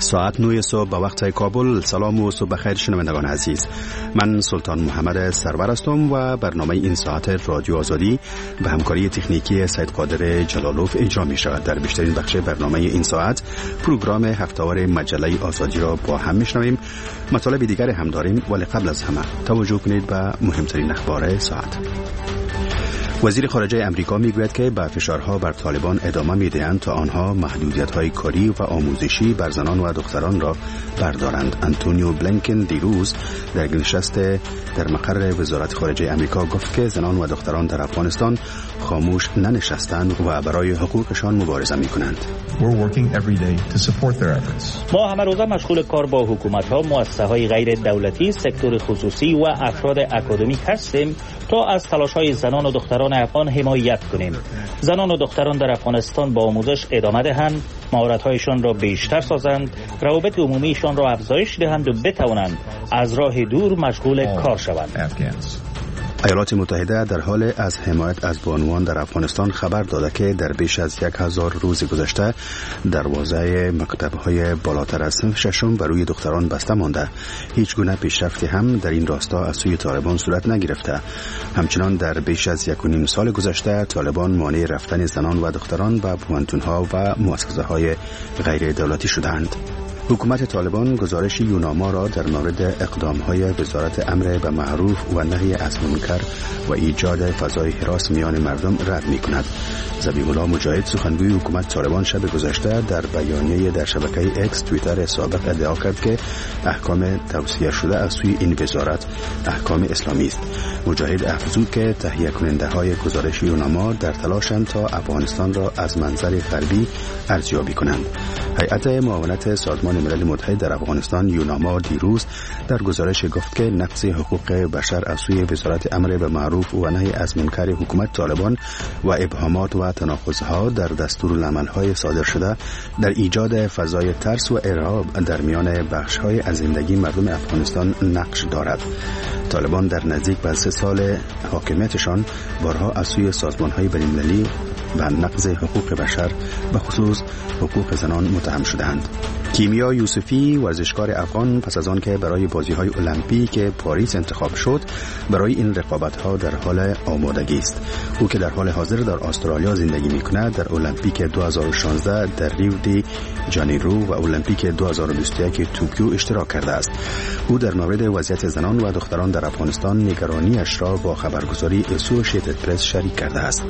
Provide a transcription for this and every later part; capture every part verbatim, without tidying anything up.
ساعت نه صبح به وقت کابل. سلام و صبح بخیر شنوندگان عزیز. من سلطان محمد سرور هستم و برنامه این ساعت رادیو آزادی به همکاری تکنیکی سید قادر جلالوف اجرا می شود. در بیشترین بخش برنامه این ساعت پروگرام هفته‌وار مجله آزادی را با هم میشنویم. مطالب دیگر هم داریم، ولی قبل از همه توجه کنید به مهمترین اخبار ساعت. وزیر خارجه امریکا میگوید که به فشارها بر طالبان ادامه میدهند تا آنها محدودیت‌های کاری و آموزشی بر زنان و دختران را بردارند. آنتونیو بلینکن دیروز در نشست در مقر وزارت خارجه امریکا گفت که زنان و دختران در افغانستان خاموش ننشستند و برای حقوقشان مبارزه می‌کنند. ما همه روزه مشغول کار با حکومت‌ها، مؤسسه‌های غیر دولتی، سکتور خصوصی و افراد اکادمیک هستیم تا از تلاش‌های زنان و دختران افغان حمایت کنیم. زنان و دختران در افغانستان با آموزش ادامه دهند، مهارت‌هایشان را بیشتر سازند، روابط عمومیشان را افزایش دهند و بتوانند از راه دور مشغول کار شوند. ایالات متحده در حال از حمایت از بانوان در افغانستان خبر داده که در بیش از یک هزار روز گذشته دروازه مکتب‌های بالاتر از صنف ششم بر روی دختران بسته مانده. هیچ گونه پیشرفتی هم در این راستا از سوی طالبان صورت نگرفته. همچنان در بیش از یک و نیم سال گذشته طالبان مانع رفتن زنان و دختران به پوهنتون‌ها و مؤسسه‌های غیر دولتی شدند. حکومت طالبان گزارش یوناما را در مورد اقدام‌های وزارت امر به معروف و نهی از منکر و ایجاد فضای حراس میان مردم رد می‌کند. ذبیح الله مجاهد سخنگوی حکومت طالبان شب گذشته در بیانیه در شبکه اکس توییتر سابق ادعا کرد که احکام توصیه شده از سوی این وزارت احکام اسلامی است. مجاهد افزود که تهیه کننده‌های گزارش یوناما در تلاشند تا افغانستان را از منظر غربی ارزیابی کنند. هیئت معاونت سازمان ملل متحد در افغانستان یوناما دیروز در گزارش گفت که نقض حقوق بشر از سوی وزارت امر به معروف و نهی از منکر حکومت طالبان و ابهامات و تناقض‌ها در دستورالعمل‌های صادر شده در ایجاد فضای ترس و ارهاب در میان بخش‌های از زندگی مردم افغانستان نقش دارد. طالبان در نزدیک به سه سال حاکمیتشان بارها از سوی سازمان‌های بین‌المللی و نقض حقوق بشر به خصوص حقوق زنان متهم شدند. کیمیا یوسفی ورزشکار افغان پس از آن که برای بازی‌های المپیک پاریس انتخاب شد برای این رقابت‌ها در حال آمادگی است. او که در حال حاضر در استرالیا زندگی می‌کند در المپیک دو هزار و شانزده در ریو دی جانیرو و المپیک دو هزار و بیست و یک توکیو اشتراک کرده است. او در مورد وضعیت زنان و دختران در افغانستان نگرانی‌اش را با خبرگزاری اسوشیتد پرس شریک کرده است.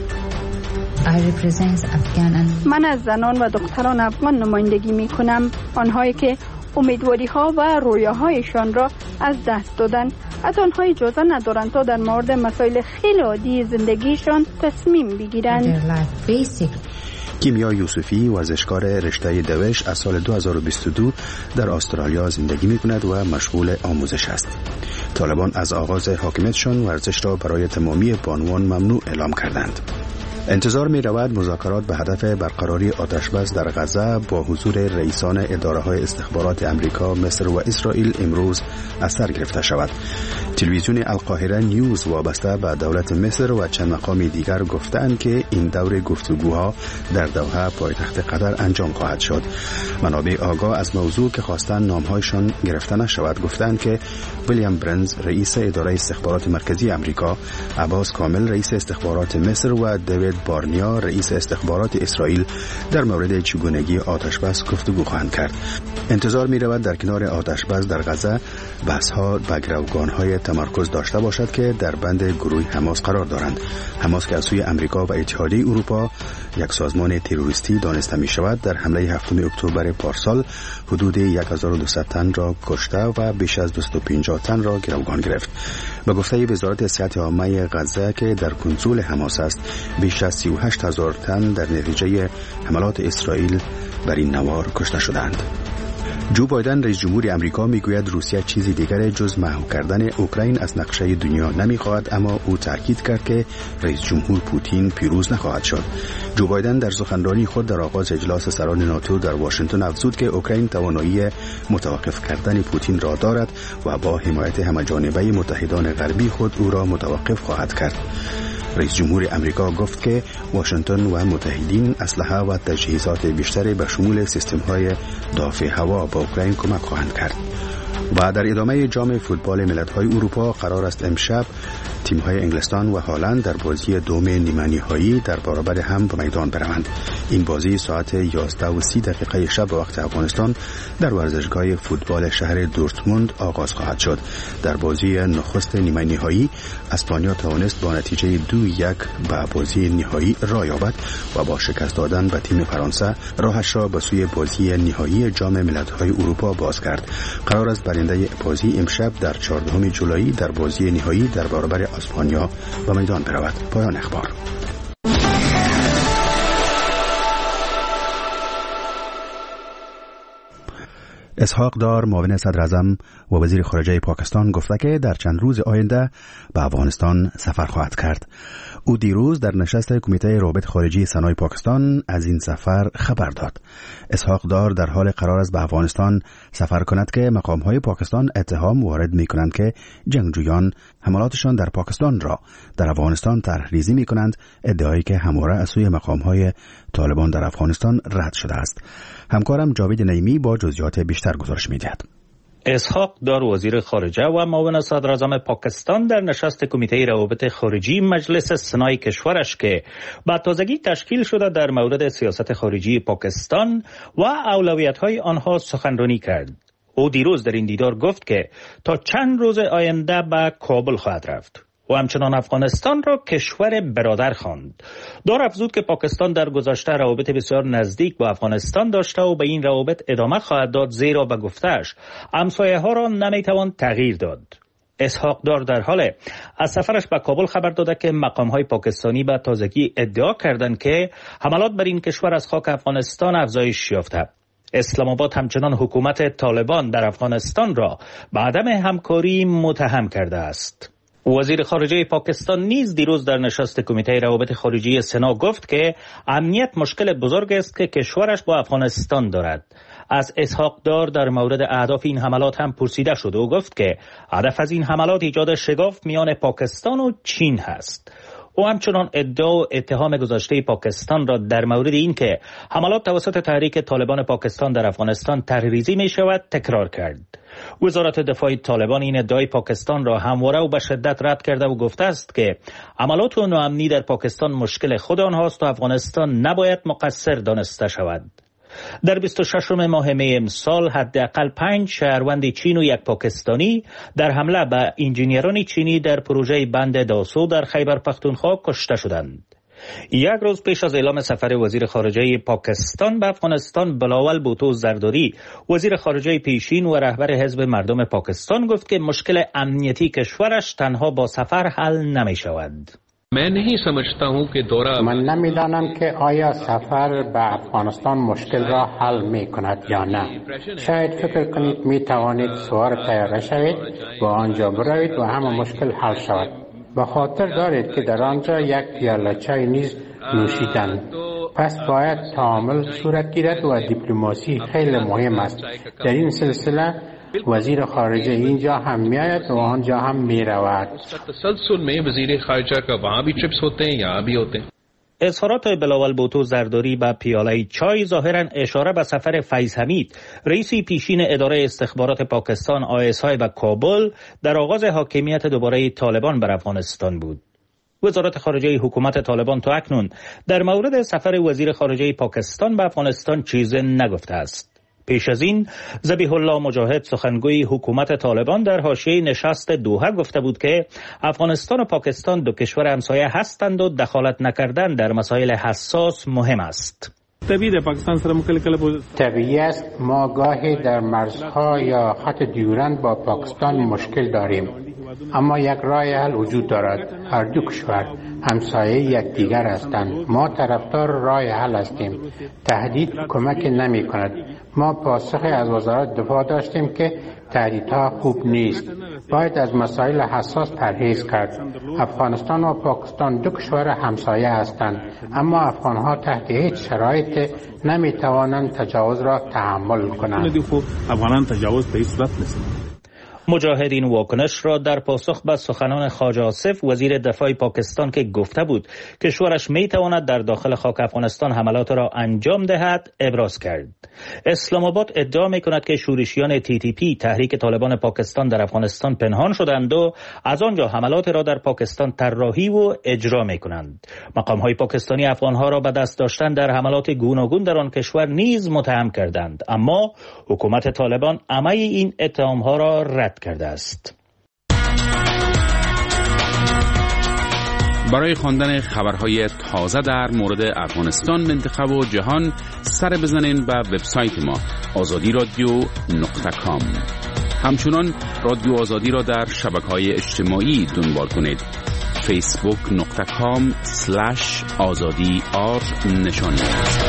من از زنان و دختران افغان نمایندگی می کنم، آنهایی که امیدواری ها و رویاهایشان را از دست دادن، از آنها اجازه ندارند تا در مورد مسائل خیلی عادی زندگیشان تصمیم بگیرند. کیمیا یوسفی ورزشکار رشته دوش از سال دو هزار و بیست و دو در استرالیا زندگی می کند و مشغول آموزش است. طالبان از آغاز حاکمیتشان ورزش را برای تمامی بانوان ممنوع اعلام کردند. انتظار می رود مذاکرات به هدف برقراری آتشبس در غزه با حضور رئیسان اداره‌های استخبارات امریکا، مصر و اسرائیل امروز از سر گرفته شود. تلویزیون القاهره نیوز وابسته به دولت مصر و چند مقام دیگر گفتند که این دور گفتگوها در دوحه پایتخت قطر انجام خواهد شد. منابع آگاه از موضوع که خواستند نامهایشان گرفته نشود گفتند که ویلیام برنز رئیس اداره استخبارات مرکزی امریکا، عباس کامل رئیس استخبارات مصر و دیوید بارنیا رئیس استخبارات اسرائیل در مورد چگونگی آتشبس گفتگو خواهند کرد. انتظار می رود در کنار آتشبس در غزه بحث‌ها به گروگان‌های تمرکز داشته باشد که در بند گروه حماس قرار دارند. حماس که از سوی امریکا و اتحادیه اروپا یک سازمان تروریستی دانسته می شود در حمله هفتم اکتبر پارسال حدود صد و بیست تن را کشته و بیش از دویست و پنجاه تن را گروگان گرفت. به گفته وزارت صحت عامه غزه که در کنترل حماس است، بیش از سی و هشت هزار تن در نتیجه حملات اسرائیل بر این نوار کشته شدند. جو بایدن رئیس جمهور امریکا میگوید روسیه چیزی دیگر جز محو کردن اوکراین از نقشه دنیا نمیخواهد، اما او تاکید کرد که رئیس جمهور پوتین پیروز نخواهد شد. جو بایدن در سخنرانی خود در آغاز اجلاس سران ناتو در واشنگتن افزود که اوکراین توانایی متوقف کردن پوتین را دارد و با حمایت همه‌جانبه متحدان غربی خود او را متوقف خواهد کرد. رئیس جمهور امریکا گفت که واشنگتن و متحدین اسلحه و تجهیزات بیشتری به شمول سیستم‌های دافع هوا به اوکراین کمک خواهند کرد. و در ادامه جام فوتبال ملت‌های اروپا قرار است امشب تیم‌های انگلستان و هالند در بازی دوم نیمه نهایی در برابر هم به میدان بروند. این بازی ساعت یازده و سی دقیقه شب به وقت افغانستان در ورزشگاه فوتبال شهر دورتموند آغاز خواهد شد. در بازی نخست نیمه نهایی اسپانیا توانست با نتیجه دو یک به بازی نهایی راه یابد و با شکست دادن به تیم فرانسه راهش را به سوی بازی نهایی جام ملت‌های اروپا باز کرد. قرار است برنده بازی امشب در چهاردهم جولای در بازی نهایی در برابر اسپانیا به میدان برود. پایان اخبار. اسحاق دار معاون صدر اعظم و وزیر خارجه پاکستان گفته که در چند روز آینده به افغانستان سفر خواهد کرد. او دیروز در نشست کمیته روابط خارجی سنای پاکستان از این سفر خبر داد. اسحاق دار در حال قرار است به افغانستان سفر کند که مقام‌های پاکستان اتهام وارد می‌کنند که جنگجویان حملاتشان در پاکستان را در افغانستان طرح‌ریزی می‌کنند، ادعایی که همواره از سوی مقام‌های طالبان در افغانستان رد شده است. همکارم جاوید نعیمی با جزئیات بیشتر گزارش می‌دهد. اسحاق دار وزیر خارجه و معاون صدر اعظم پاکستان در نشست کمیته روابط خارجی مجلس سنای کشورش که با تازگی تشکیل شده در مورد سیاست خارجی پاکستان و اولویت‌های آنها سخنرانی کرد. او دیروز در این دیدار گفت که تا چند روز آینده به کابل خواهد رفت و همچنان افغانستان را کشور برادر خواند. دار افزود که پاکستان در گذشته روابط بسیار نزدیک با افغانستان داشته و به این روابط ادامه خواهد داد، زیرا به گفته‌اش همسایه ها را نمیتوان تغییر داد. اسحاق دار در حال از سفرش به کابل خبر داده که مقام‌های پاکستانی به تازگی ادعا کردند که حملات بر این کشور از خاک افغانستان افزایش یافته. اسلام آباد همچنان حکومت طالبان در افغانستان را به عدم همکاری متهم کرده است. وزیر خارجه پاکستان نیز دیروز در نشست کمیته روابط خارجی سنا گفت که امنیت مشکل بزرگ است که کشورش با افغانستان دارد. از اسحاق دار در مورد اهداف این حملات هم پرسیده شد و گفت که هدف از این حملات ایجاد شگاف میان پاکستان و چین هست. او همچنان ادعا و اتهام گذشته پاکستان را در مورد این که حملات توسط تحریک طالبان پاکستان در افغانستان طرح‌ریزی می شود تکرار کرد. وزارت دفاع طالبان این ادعای پاکستان را همواره و به شدت رد کرده و گفته است که حملات و ناامنی در پاکستان مشکل خود آنهاست و افغانستان نباید مقصر دانسته شود. در بیست و ششم ماه می امسال حداقل پنج شهروند چین و یک پاکستانی در حمله به انجینیران چینی در پروژه بند داسو در خیبر پختونخوا کشته شدند. یک روز پیش از اعلام سفر وزیر خارجه پاکستان به افغانستان، بلاول بوتو زرداری وزیر خارجه پیشین و رهبر حزب مردم پاکستان گفت که مشکل امنیتی کشورش تنها با سفر حل نمی شود. من نمیدانم که آیا سفر به افغانستان مشکل را حل می کند یا نه. شاید فکر کنید می توانید سوار طیاره شوید و آنجا بروید و همه مشکل حل شود. به خاطر دارید که در آنجا یک پیاله چای نیز نوشیدن. پس باید تعامل صورت گیرد و دیپلماسی خیلی مهم است. در این سلسله وزیر خارجه اینجا هم می آید و آنجا هم می رود. اظهارات بلاول بوتو زرداری به پیاله چای ظاهرا اشاره به سفر فیض حمید رئیس پیشین اداره استخبارات پاکستان آی اس آی به کابل در آغاز حاکمیت دوباره طالبان بر افغانستان بود. وزارت خارجه حکومت طالبان تا اکنون در مورد سفر وزیر خارجه پاکستان به افغانستان چیزی نگفته است. پیش از این ذبیح الله مجاهد سخنگوی حکومت طالبان در حاشیه نشست دوحه گفته بود که افغانستان و پاکستان دو کشور همسایه هستند و دخالت نکردن در مسائل حساس مهم است. طبیعی است ما گاهی در مرزها یا خط دیورند با پاکستان مشکل داریم، اما یک راه حل وجود دارد. هر دو کشور همسایه یکدیگر هستند. ما طرفدار راه حل هستیم. تهدید کمک نمی کند. ما پاسخی از وزارت دفاع داشتیم که تهدیدها خوب نیست. باید از مسائل حساس پرهیز کرد. افغانستان و پاکستان دو کشور همسایه هستند، اما افغانها تحت هیچ شرایط نمی توانند تجاوز را تحمل کنند. مجاهد این واکنش را در پاسخ به سخنان خواجه آصف وزیر دفاع پاکستان که گفته بود کشورش می تواند در داخل خاک افغانستان حملات را انجام دهد ابراز کرد. اسلام آباد ادعا می کند که شورشیان تی تی پی تحریک طالبان پاکستان در افغانستان پنهان شدند و از آنجا حملات را در پاکستان طراحی و اجرا می کنند. مقام های پاکستانی افغان ها را به دست داشتن در حملات گوناگون در آن کشور نیز متهم کردند، اما حکومت طالبان همه این اتهام ها را رد کرده است. برای خواندن خبرهای تازه در مورد افغانستان، منطقه و جهان سر بزنین به وبسایت ما آزادی رادیو نقطه کام. همچنان رادیو آزادی را در شبکه‌های اجتماعی دنبال کنید. فیسبوک نقطه کام سلش آزادی آر نشانی.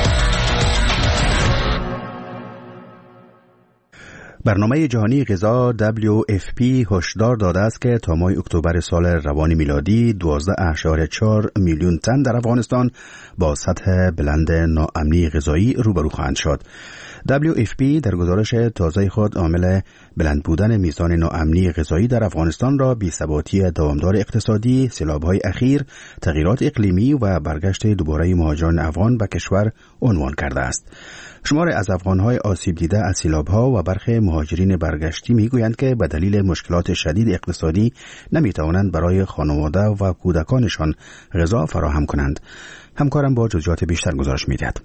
برنامه جهانی غذا دبلیو اف پی هشدار داده است که تا ماه اکتبر سال روان میلادی دوازده اشاره چهار میلیون تن در افغانستان با سطح بلند ناامنی غذایی روبرو خواهند شد. دبلیو اف پی در گزارش تازه خود عامل بلند بودن میزان ناامنی غذایی در افغانستان را بی‌ثباتی دوامدار اقتصادی، سیلاب‌های اخیر، تغییرات اقلیمی و برگشت دوباره مهاجران افغان به کشور عنوان کرده است. شمار از افغان‌های آسیب دیده از سیلاب‌ها و برخی مهاجرین برگشتی می‌گویند که به دلیل مشکلات شدید اقتصادی نمی‌توانند برای خانواده و کودکانشان غذا فراهم کنند. همکارم با جزئیات بیشتر گزارش می‌دهد.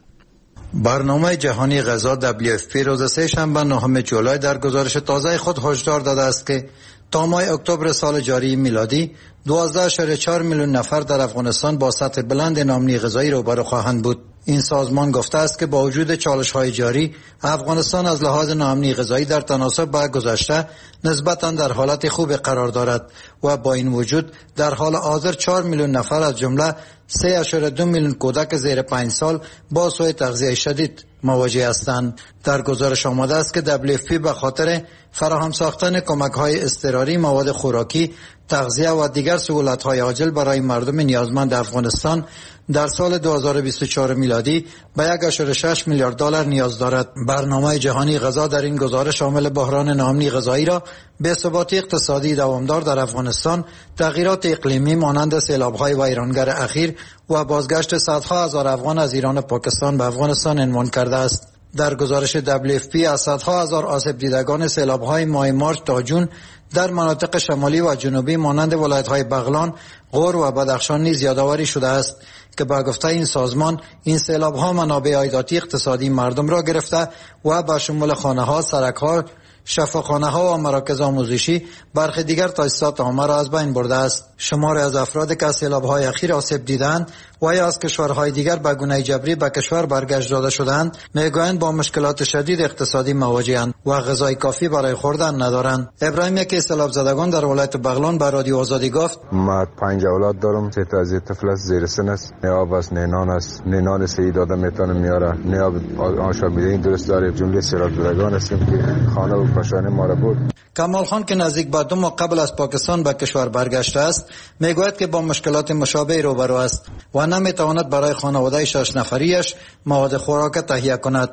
برنامه جهانی غذا دبلیو اف پی روز سه شنبه نهم جولای در گزارش تازه خود هشدار داده است که تا ماه اکتبر سال جاری میلادی دوازده اشاره چهار میلیون نفر در افغانستان با سطح بلند ناامنی غذایی روبرو خواهند بود. این سازمان گفته است که با وجود چالش‌های جاری، افغانستان از لحاظ ناامنی غذایی در تناسب با گذشته نسبتاً در حالت خوب قرار دارد و با این وجود در حال حاضر چهار میلیون نفر از جمله سه اشاره دو میلیون کودک زیر پنج سال با سوء تغذیه شدید مواجه هستند. در گزارش آمده است که دبلیو اف پی به خاطر فراهم ساختن کمک‌های اضطراری، مواد خوراکی، تغذیه و دیگر سهولت‌های عاجل برای مردم نیازمند افغانستان در سال دو هزار و بیست و چهار میلادی به یک اشاره شش میلیارد دلار نیاز دارد. برنامه جهانی غذا در این گزارش شامل بحران ناامنی غذایی را، بی‌ثباتی اقتصادی دوامدار در افغانستان، تغییرات اقلیمی مانند سیلاب‌های ویرانگر اخیر و بازگشت صدها هزار افغان از ایران و پاکستان به افغانستان عنوان کرده است. در گزارش دبلیو اف پی از صدها هزار آسیب دیدگان سیلاب‌های ماه مارچ تا جون در مناطق شمالی و جنوبی مانند ولایت‌های بغلان، غور و بدخشان نیز یادآوری شده است که با گفته این سازمان این سیلاب‌ها منابع عایداتی اقتصادی مردم را گرفته و به شمول خانه‌ها، سرک‌ها، شفاخانه‌ها و مراکز آموزشی برخی دیگر تاسیسات عامه را از بین برده است. شماری از افرادی که از سیلاب‌های اخیر آسیب دیدند و یا از کشورهای دیگر به گونه جبری به کشور برگشت داده شدند میگویند با مشکلات شدید اقتصادی مواجه‌اند و غذای کافی برای خوردن ندارند. ابراهیم، یکی از سیلاب زدگان در ولایت بغلان، به رادیو آزادی گفت: ما پنج اولاد دارم، سه تا از طفل است، زیر سن است، نه آب است نه نان است، نه نان سهی داده میتونه میاره، نه آب آشاب میده. این درست داره. جمله سیلاب زدگان هستیم که خانه و کاشانه ما را برد. کمال خان که نزدیک به دو ماه قبل از پاکستان به کشور برگشته است، میگوید که با مشکلات مشابه روبرو است و نمیتواند برای خانواده شش نفریش مواد خوراک تهیه کند.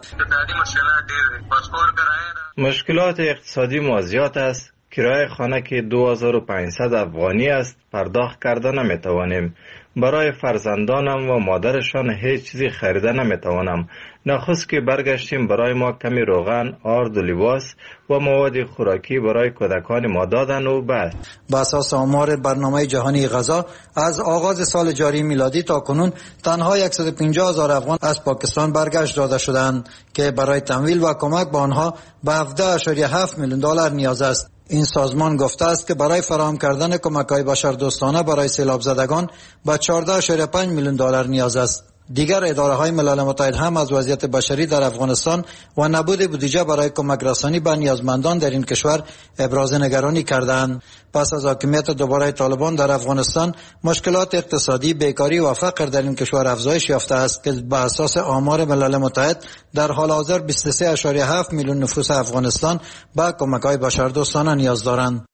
مشکلات اقتصادی ما زیاد است. کرایه خانه که دو هزار و پانصد افغانی است پرداخت کرده نمیتوانیم. برای فرزندانم و مادرشان هیچ چیزی خریده نمیتوانم. نخست که برگشتیم برای ما کمی روغن، آرد و لباس و مواد خوراکی برای کودکان ما دادن و بعد. با اساس آمار برنامه جهانی غذا از آغاز سال جاری میلادی تا کنون تنها صد و پنجاه هزار افغان از پاکستان برگشت داده شدند که برای تمویل و کمک به آنها به هفده اشاره هفت میلیون دلار نیاز است. این سازمان گفته است که برای فراهم کردن کمک‌های بشردوستانه برای سیلاب زدگان به چهارده اشاره پنج میلیون دلار نیاز است. دیگر اداره‌های ملل متحد هم از وضعیت بشری در افغانستان و نبود بودجه برای کمک رسانی به نیازمندان در این کشور ابراز نگرانی کردند. پس از حاکمیت دوباره طالبان در افغانستان، مشکلات اقتصادی، بیکاری و فقر در این کشور افزایش یافته است که به اساس آمار ملل متحد در حال حاضر بیست و سه اشاره هفت میلیون نفوس افغانستان به کمک‌های بشردوستانه نیاز دارند.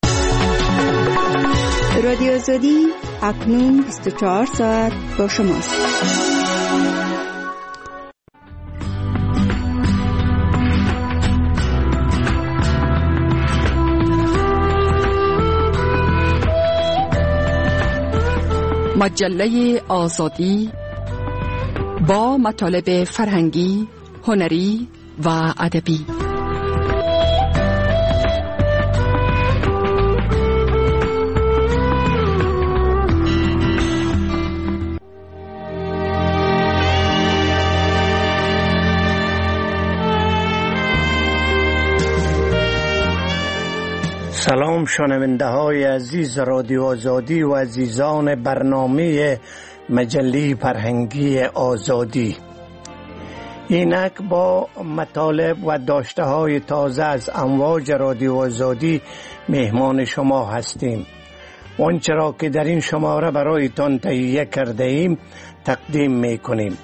رادیو آزادی اکنون بیست و چهار ساعت با شماست. مجله آزادی با مطالب فرهنگی، هنری و ادبی. سلام شنونده های عزیز رادیو آزادی و عزیزان برنامه مجله فرهنگی آزادی. اینک با مطالب و داشته های تازه از امواج رادیو آزادی مهمان شما هستیم. آنچه را که در این شماره برایتان تهیه کرده ایم تقدیم می کنیم.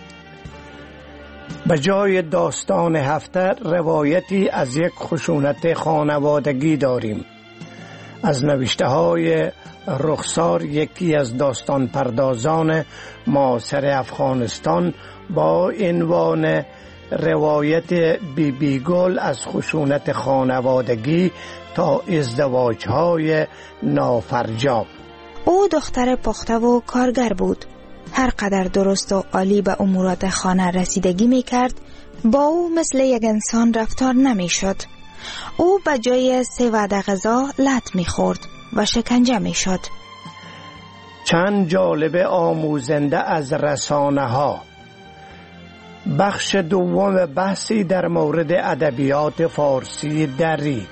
به جای داستان هفته روایتی از یک خشونت خانوادگی داریم. از نوشته های رخسار، یکی از داستان پردازان معاصر افغانستان، با عنوان روایت بی بی گل از خشونت خانوادگی تا ازدواج های نافرجام. او دختر پخته و کارگر بود. هر قدر درست و عالی به امورات خانه رسیدگی می کرد، با او مثل یک انسان رفتار نمی شد. او به جای سه وعده غذا لط می خورد و شکنجه می شد. چند جالب آموزنده از رسانه ها. بخش دوم بحثی در مورد ادبیات فارسی دری.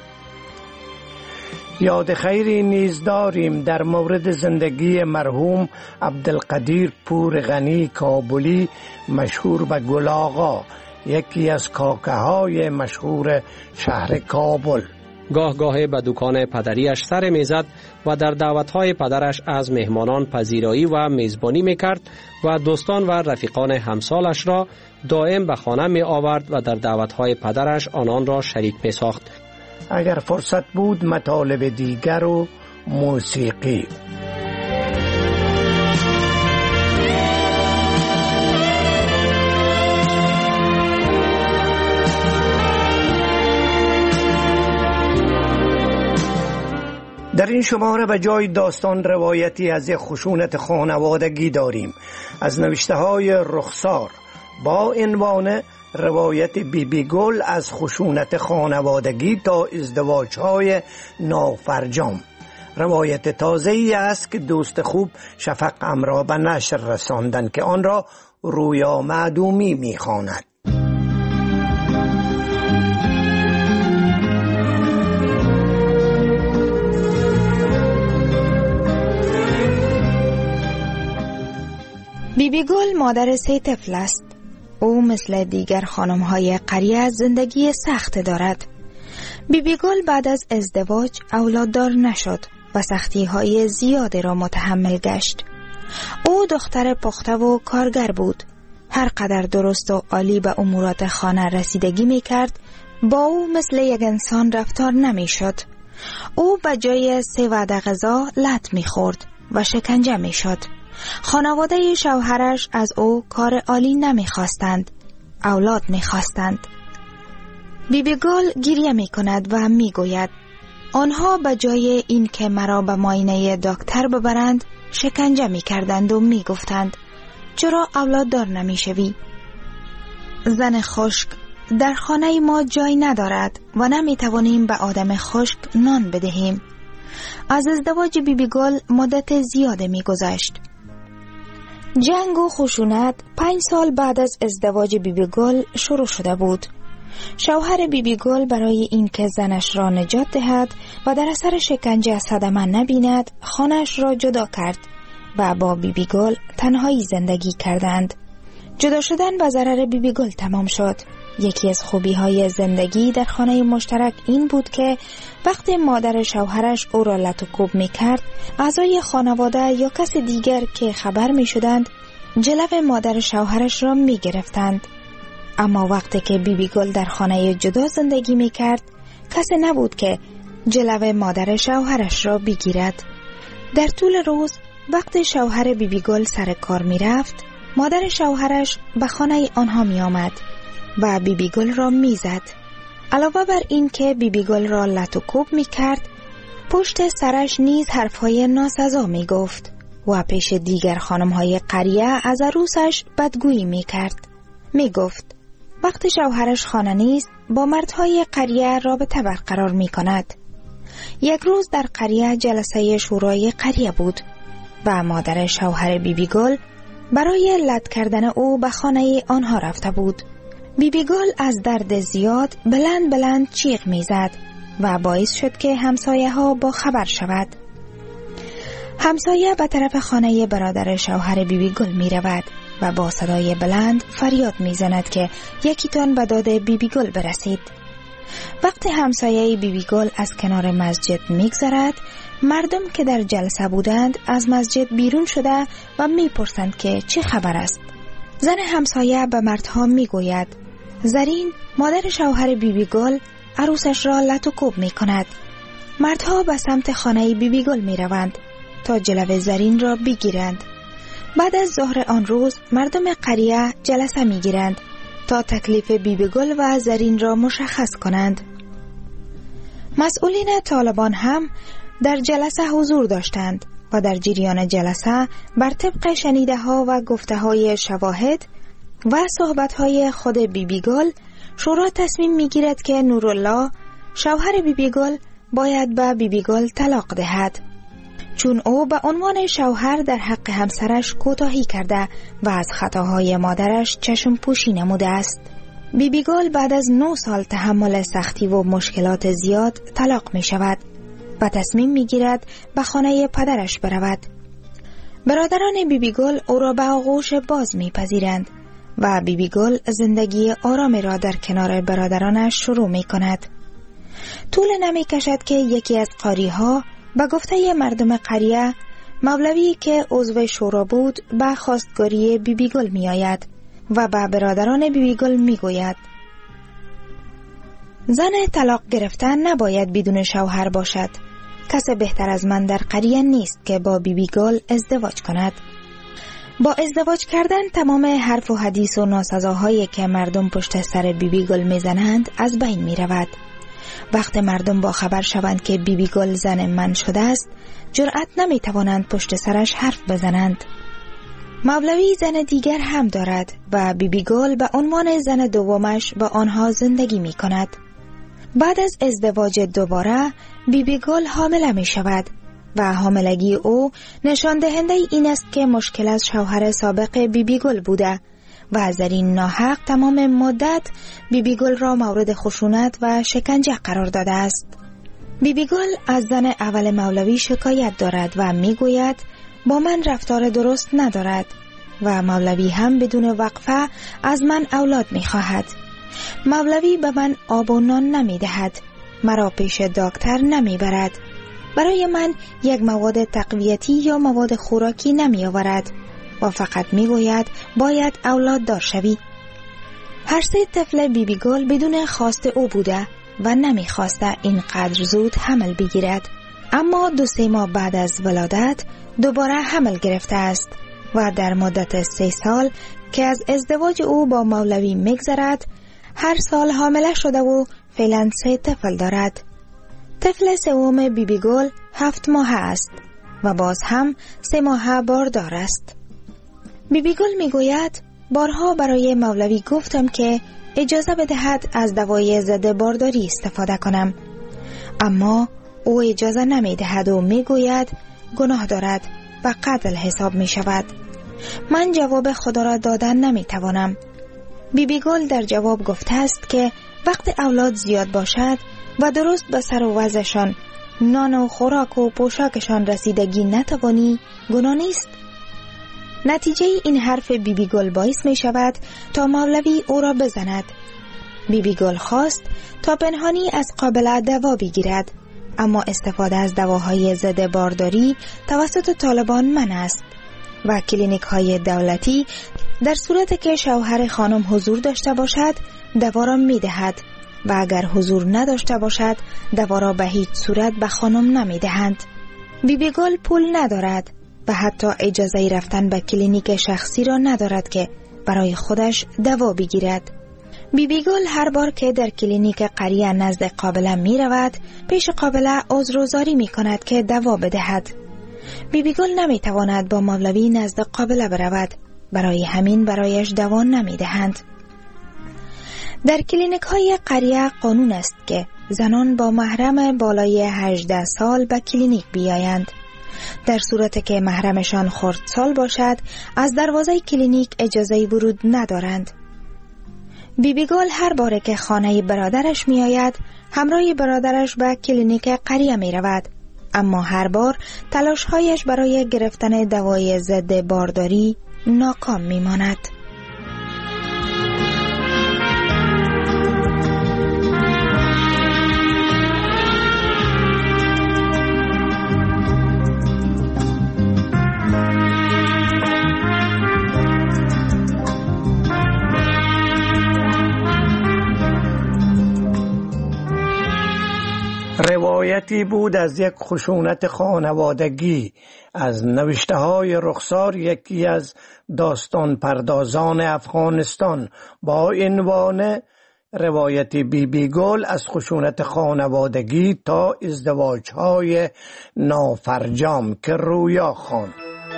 یاد خیری نیز داریم در مورد زندگی مرحوم عبدالقدیر پورغنی کابلی، مشهور به گل آقا، یکی از کاکه های مشهور شهر کابل. گاه گاه به دکان پدریش سر میزد و در دعوتهای پدرش از مهمانان پذیرایی و میزبانی میکرد و دوستان و رفیقان همسالش را دائم به خانه می آورد و در دعوتهای پدرش آنان را شریک می ساخت. اگر فرصت بود مطالب دیگر و موسیقی. در این شماره به جای داستان روایتی از یک خشونت خانوادگی داریم از نوشته های رخسار با عنوان روایت بی بی گل از خشونت خانوادگی تا ازدواج های نافرجام. روایت تازه ای است که دوست خوب شفق امرا به نشر رساندن که آن را رویا معدومی می خواند. بی بی گل مادر سه طفل است. او مثل دیگر خانم‌های قریه زندگی سخت دارد. بی بی گل بعد از ازدواج اولاددار نشد و سختی‌های زیادی را متحمل گشت. او دختر پخته و کارگر بود. هر قدر درست و عالی به امورات خانه رسیدگی می کرد، با او مثل یک انسان رفتار نمی شد. او به جای سه وعده غذا لط می خورد و شکنجه می شد. خانواده شوهرش از او کار عالی نمی خواستند، اولاد می خواستند. بی بی گل گریه می کند و می گوید آنها به جای این که مرا به معاینه دکتر ببرند شکنجه می کردند و می گفتند چرا اولاد دار نمی شوی؟ زن خشک در خانه ما جای ندارد و نمی توانیم به آدم خشک نان بدهیم. از ازدواج بی بی گل مدت زیاده می گذشت. جنگ و خشونت پنج سال بعد از ازدواج بی بی گل شروع شده بود. شوهر بی بی گل برای اینکه زنش را نجات دهد و در اثر شکنجه صدمه نبیند خانه‌اش را جدا کرد و با بی بی گل تنهایی زندگی کردند. جدا شدن به ضرر بی بی گل تمام شد. یکی از خوبی های زندگی در خانه مشترک این بود که وقتی مادر شوهرش او را لط و کوب می کرد، اعضای خانواده یا کس دیگر که خبر می شدند جلو مادر شوهرش را می گرفتند. اما وقتی که بی بی گل در خانه جدا زندگی می کرد، کسی نبود که جلو مادر شوهرش را بگیرد. در طول روز وقتی شوهر بی بی گل سر کار می رفت، مادر شوهرش به خانه آنها می آمد و بی بی گل را می زد. علاوه بر این که بی بی گل را لط و کوب می کرد، پشت سرش نیز حرفهای ناسزا می گفت و پیش دیگر خانم‌های قریه از عروسش بدگویی می کرد. می گفت وقتی شوهرش خانه نیست با مردهای قریه رابطه برقرار می کند. یک روز در قریه جلسه شورای قریه بود و مادر شوهر بیبی گل برای لط کردن او به خانه آنها رفته بود. بیبی گل از درد زیاد بلند بلند چیغ می زد و باعث شد که همسایه ها با خبر شود. همسایه به طرف خانه برادر شوهر بیبی گل می رود و با صدای بلند فریاد می زند که یکی تان به داد بیبی گل برسید. وقتی همسایه بیبی گل از کنار مسجد می گذرد، مردم که در جلسه بودند از مسجد بیرون شده و می پرسند که چه خبر است. زن همسایه به مردها می گوید زرین مادر شوهر بیبی گل عروسش را لط و کوب می کند. مردها به سمت خانه بیبی گل می روند تا جلو زرین را بگیرند. بعد از ظهر آن روز مردم قریه جلسه می گیرند تا تکلیف بیبی گل و زرین را مشخص کنند. مسئولین طالبان هم در جلسه حضور داشتند و در جریان جلسه بر طبق شنیده ها و گفته های شواهد و صحبت های خود بیبی گل شورا تصمیم می گیرد که نورالله شوهر بیبی گل باید به بیبی گل طلاق دهد، چون او به عنوان شوهر در حق همسرش کوتاهی کرده و از خطاهای مادرش چشم پوشی نموده است. بیبی گل بعد از نه سال تحمل سختی و مشکلات زیاد طلاق می شود و تصمیم می گیرد به خانه پدرش برود. برادران بیبی گل او را به آغوش باز می پذیرند و بیبی گل زندگی آرامی را در کنار برادرانش شروع می کند. طول نمی کشد که یکی از قاری ها به گفته مردم قریه مولوی که عضو شورا بود به خواستگاری بیبی گل می آید و به برادران بیبی گل می گوید زن طلاق گرفتن نباید بدون شوهر باشد. کس بهتر از من در قریه نیست که با بیبی گل ازدواج کند. با ازدواج کردن تمام حرف و حدیث و ناسزاهایی که مردم پشت سر بیبی گل می زنند از بین می رود. وقت مردم با خبر شوند که بیبی گل زن من شده است، جرأت نمی توانند پشت سرش حرف بزنند. مولوی زن دیگر هم دارد و بیبی گل به عنوان زن دومش با آنها زندگی می کند. بعد از ازدواج دوباره بیبی گل حامله می شود و حاملگی او نشان دهنده این است که مشکل از شوهر سابق بیبی گل بوده و زرین ناحق تمام مدت بیبی گل را مورد خشونت و شکنجه قرار داده است. بیبی گل از زن اول مولوی شکایت دارد و می گوید با من رفتار درست ندارد و مولوی هم بدون وقفه از من اولاد می خواهد. مولوی به من آب و نان نمی دهد، مرا پیش دکتر نمی برد، برای من یک مواد تقویتی یا مواد خوراکی نمی آورد و فقط می گوید باید اولاد دار شوی. هر سه طفل بیبی گل بدون خواست او بوده و نمی خواسته اینقدر زود حمل بگیرد، اما دو سه ماه بعد از ولادت دوباره حمل گرفته است و در مدت سه سال که از ازدواج او با مولوی میگذرد هر سال حامله شده و فعلا سه طفل دارد. طفل سوم بیبی گل هفت ماه است و باز هم سه ماه باردار است. بیبی گل می گوید بارها برای مولوی گفتم که اجازه بدهد از دوای ضد بارداری استفاده کنم، اما او اجازه نمی دهد و می گوید گناه دارد و قتل حساب می شود. من جواب خدا را دادن نمی توانم. بیبی گل در جواب گفته است که وقت اولاد زیاد باشد و درست به سر و وضعشان نان و خوراک و پوشاکشان رسیدگی نتوانی گناه نیست. نتیجه این حرف بیبی گل باعث می شود تا مولوی او را بزند. بیبی گل خواست تا پنهانی از قابله دوا بگیرد، اما استفاده از دواهای ضد بارداری توسط طالبان منع است و کلینیک های دولتی در صورت که شوهر خانم حضور داشته باشد دوا را می دهد و اگر حضور نداشته باشد دوا را به هیچ صورت به خانم نمی دهند. بیبی گل پول ندارد و حتی اجازه رفتن به کلینیک شخصی را ندارد که برای خودش دوا بگیرد. بیبی گل هر بار که در کلینیک قریه نزد قابله می رود پیش قابله عذرگزاری می کند که دوا بدهد. بیبی گل نمی تواند با مولوی نزد قابله برود، برای همین برایش دوان نمی دهند. در کلینیک های قریه قانون است که زنان با محرم بالای هجده سال به کلینیک بیایند. در صورت که محرمشان خردسال باشد، از دروازه کلینیک اجازه ورود ندارند. بیبی گل هر باره که خانه برادرش می آید، همراه برادرش به کلینیک قریه می رود. اما هر بار تلاش‌هایش برای گرفتن دوای ضد بارداری ناکام می ماند. روایتی بود از یک خشونت خانوادگی از نوشته های رخسار، یکی از داستان پردازان افغانستان، با عنوان روایت بی بی گل از خشونت خانوادگی تا ازدواج های نافرجام که رویا خواند.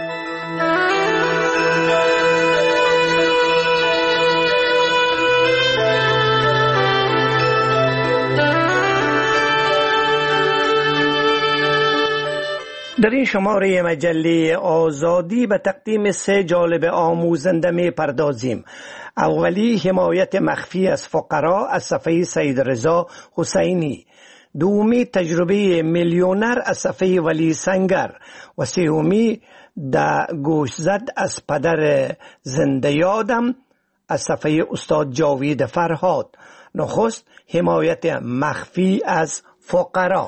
در این شماره مجله آزادی به تقدیم سه جالب آموزنده می پردازیم. اولی حمایت مخفی از فقرا از صفحه سید رضا حسینی، دومی تجربه میلیونر از صفحه ولی سنگر و سومی د گوشزد از پدر زنده یادم از صفحه استاد جاوید فرهاد. نخست حمایت مخفی از فقرا.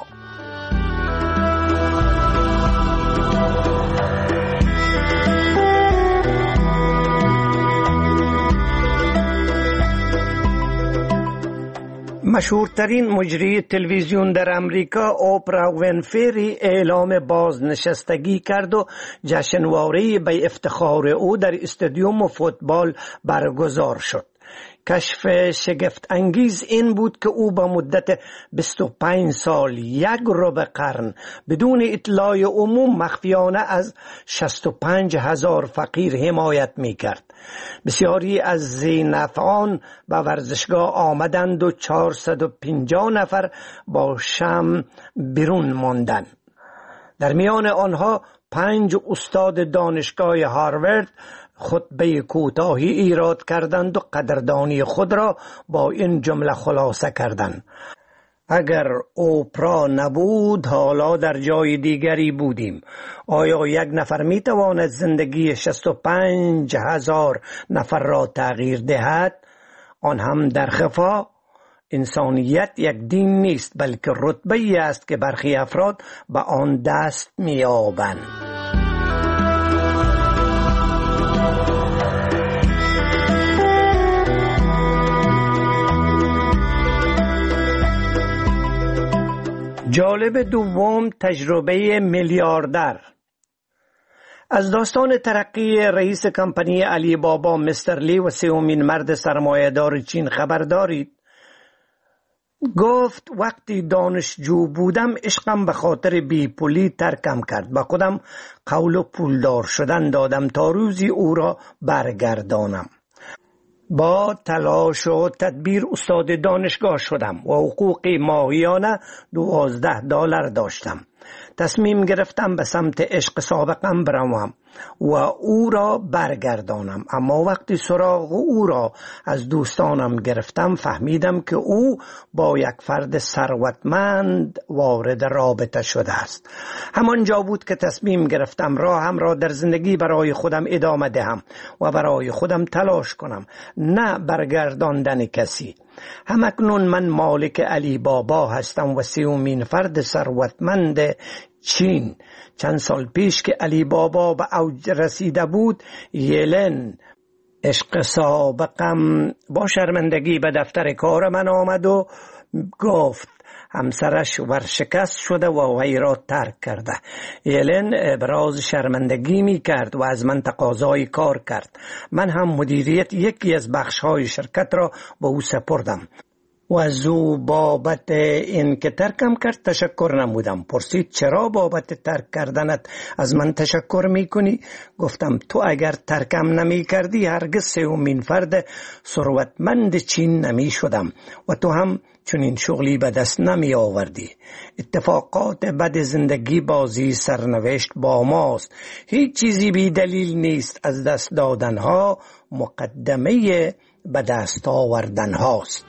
مشهورترین مجری تلویزیون در امریکا اوپرا وینفری اعلام بازنشستگی کرد و جشنواره به افتخار او در استادیوم فوتبال برگزار شد. کشف شگفت انگیز این بود که او با مدت بیست و پنج سال، یک ربع قرن، بدون اطلاع عموم مخفیانه از شصت و پنج هزار فقیر حمایت می کرد. بسیاری از ذینفعان به ورزشگاه آمدند و چهارصد و پنجاه نفر با شم بیرون ماندند. در میان آنها پنج استاد دانشگاه هاروارد خطبه کوتاهی ایراد کردند و قدردانی خود را با این جمله خلاصه کردند: اگر اوپرا نبود حالا در جای دیگری بودیم. آیا یک نفر می تواند زندگی شصت و پنج هزار نفر را تغییر دهد؟ آن هم در خفا؟ انسانیت یک دین نیست، بلکه رتبه‌ای است که برخی افراد به آن دست می یابند. جالب دوم، تجربه میلیاردر. از داستان ترقی رئیس کمپانی علی بابا مستر لی و سومین مرد سرمایه‌دار چین خبر دارید؟ گفت وقتی دانشجو بودم عشقم به خاطر بی پولی ترکم کرد. با خودم قول پولدار شدن دادم تا روزی او را برگردانم. با تلاش و تدبیر استاد دانشگاه شدم و حقوق ماهیانه دوازده دلار داشتم. تصمیم گرفتم به سمت عشق سابقم بروم و او را برگردانم. اما وقتی سراغ او را از دوستانم گرفتم فهمیدم که او با یک فرد ثروتمند وارد رابطه شده است. همانجا بود که تصمیم گرفتم راهم را در زندگی برای خودم ادامه دهم و برای خودم تلاش کنم، نه برگرداندن کسی. همکنون من مالک علی بابا هستم و سومین فرد ثروتمند چین. چند سال پیش که علی بابا به اوج رسیده بود، یلن عشق سابقم با شرمندگی به دفتر کار من آمد و گفت همسرش ورشکست شده و وی را ترک کرده. یلن ابراز شرمندگی می کرد و از من تقاضای کار کرد. من هم مدیریت یکی از بخش‌های شرکت را به او سپردم. و از او بابت این که ترکم کرد تشکر نمودم. پرسید چرا بابت ترک کردنت از من تشکر میکنی؟ گفتم تو اگر ترکم نمی کردی هرگز سومین فرد ثروتمند چین نمی شدم و تو هم چون این شغلی به دست نمی آوردی. اتفاقات بد زندگی بازی سرنوشت با ماست. هیچ چیزی بی دلیل نیست. از دست دادن ها مقدمه به دست آوردن هاست.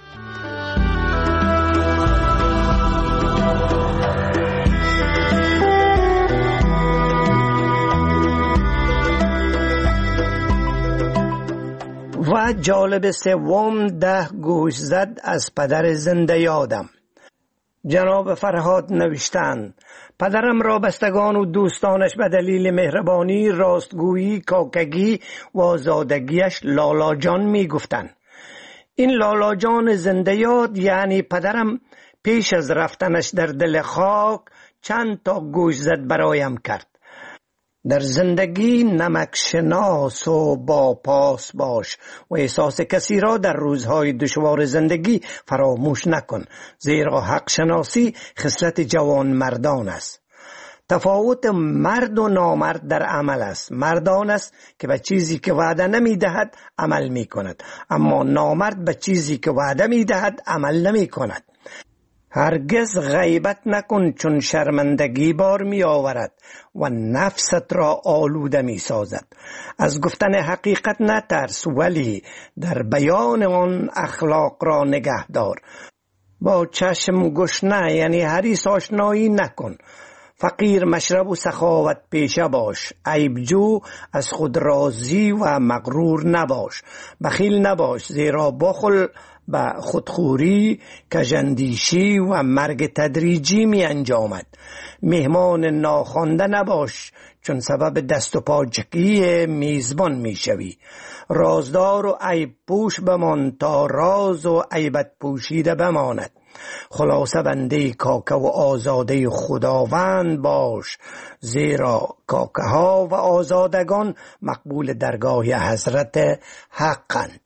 و جالب سوم ده گوش زد از پدر زنده یادم. جناب فرهاد نوشتند پدرم را بستگان و دوستانش به دلیل مهربانی، راستگویی، کاکگی و آزادگیش لالا جان می گفتند. این لالا جان زنده یاد یعنی پدرم پیش از رفتنش در دل خاک چند تا گوش زد برایم کرد. در زندگی نمک شناس و با پاس باش و احساس کسی را در روزهای دشوار زندگی فراموش نکن، زیرا حق شناسی خصلت جوان مردان است. تفاوت مرد و نامرد در عمل است. مردان است که به چیزی که وعده نمی دهد عمل می کند، اما نامرد به چیزی که وعده می دهد عمل نمی کند. هرگز غیبت نکن چون شرمندگی بار می آورد و نفست را آلوده می سازد. از گفتن حقیقت نترس ولی در بیان آن اخلاق را نگه دار. با چشم گشنه یعنی حریص آشنایی نکن. فقیر مشرب و سخاوت پیشه باش. عیبجو، از خود راضی و مغرور نباش. بخیل نباش، زیرا بخل به خودخوری، کژاندیشی و مرگ تدریجی می انجامد. مهمان ناخوانده نباش چون سبب دست و پاچگی میزبان می شوی. رازدار و عیب پوش بمان تا راز و عیبت پوشیده بماند. خلاصه بنده کاکه و آزاده خداوند باش، زیرا کاکه ها و آزادگان مقبول درگاه حضرت حقند.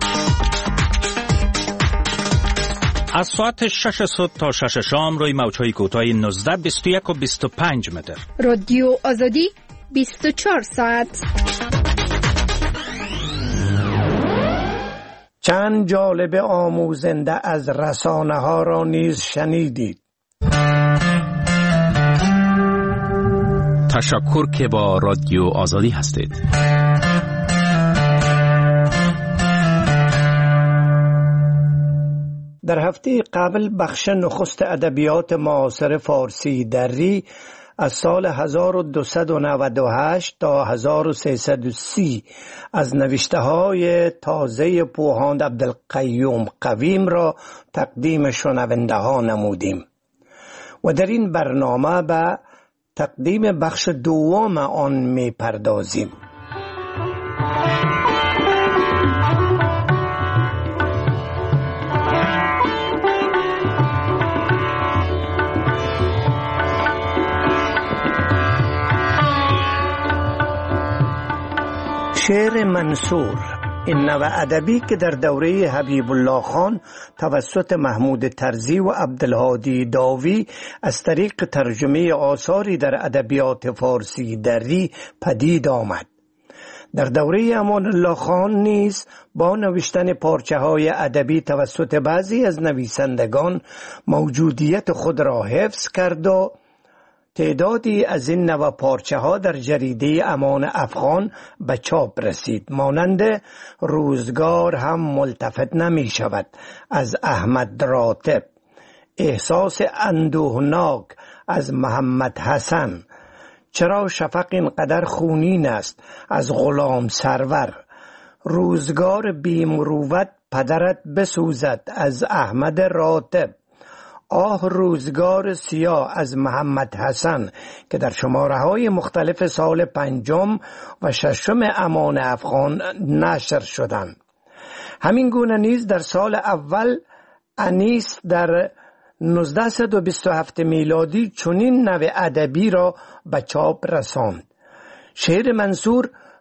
از ساعت شش صبح تا شش شام روی موج‌های کوتاه نوزده، بیست و یک و بیست و پنج متر. رادیو آزادی بیست و چهار ساعت. چند جالب آموزنده از رسانه ها را نیز شنیدید. تشکر که با رادیو آزادی هستید. در هفته قبل بخش نخست ادبیات معاصر فارسی دری از سال هزار و دویست و نود و هشت تا هزار و سیصد و سی از نوشته های تازه پوهاند عبدالقیوم قویم را تقدیم شنونده ها نمودیم و در این برنامه به تقدیم بخش دوم آن می پردازیم. شعر منصور، این نوع ادبی که در دوره حبیب الله خان توسط محمود طرزی و عبدالهادی داوی از طریق ترجمه آثاری در ادبیات فارسی دری پدید آمد. در دوره امان الله خان نیز با نوشتن پارچه های ادبی توسط بعضی از نویسندگان موجودیت خود را حفظ کرد و تعدادی از این نوع پارچه ها در جریده امان افغان به چاپ رسید. مانند روزگار هم ملتفت نمی شود از احمد راتب، احساس اندوهناک از محمد حسن، چرا شفق اینقدر خونین است از غلام سرور، روزگار بیمروت پدرت بسوزد از احمد راتب، آه روزگار سیاه از محمد حسن که در شماره های مختلف سال پنجم و ششم امان افغان نشر شدند. همین گونه نیز در سال اول انیس در نوزده و بیست و هفت میلادی چنین نوع ادبی را به چاپ رساند. شعر منصور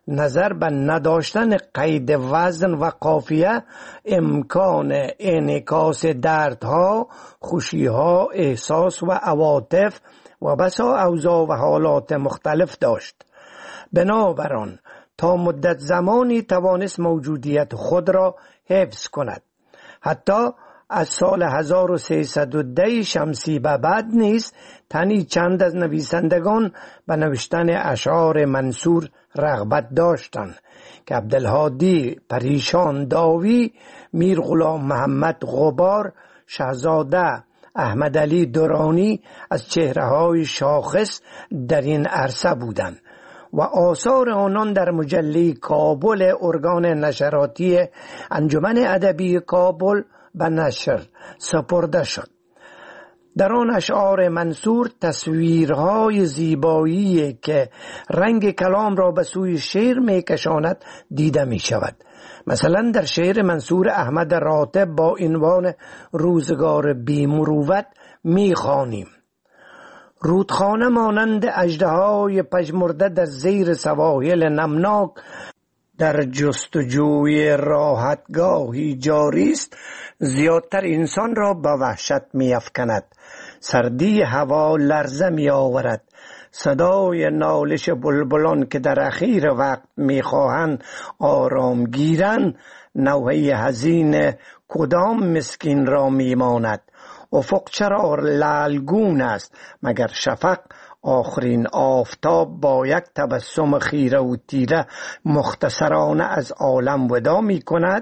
نظر به نداشتن قید وزن و قافیه امکان انعکاس دردها، خوشیها، احساس و عواطف و بسا اوضاع و حالات مختلف داشت. بنابراین تا مدت زمانی توانست موجودیت خود را حفظ کند. حتی از سال هزار و سیصد و ده شمسی به بعد نیز تنی چند از نویسندگان به نوشتن اشعار منصور رغبت داشتند که عبدالهادی پریشان داوی، میر غلام محمد غبار، شهزاده احمد علی درانی از چهره‌های شاخص در این عرصه بودند و آثار آنان در مجله کابل ارگان نشراتی انجمن ادبی کابل به نشر سپرده شد. در آن اشعار منصور تصویرهای زیبایی که رنگ کلام را به سوی شعر می کشاند دیده می شود. مثلا در شعر منصور احمد راتب با عنوان روزگار بی مروت می خوانیم: رودخانه مانند اژدهای پژمرده در زیر سواحل نمناک در جستجوی راحتگاهی جاری است، زیادتر انسان را به وحشت می افکند. سردی هوا لرزه می آورد. صدای نالش بلبلان که در اخیر وقت می خواهند آرام گیرند، نوحه حزین کدام مسکین را می ماند. افق چرا لعلگون است مگر شفق آخرین آفتاب با یک تبسم خیره و تیره مختصرانه از عالم وداع می کند؟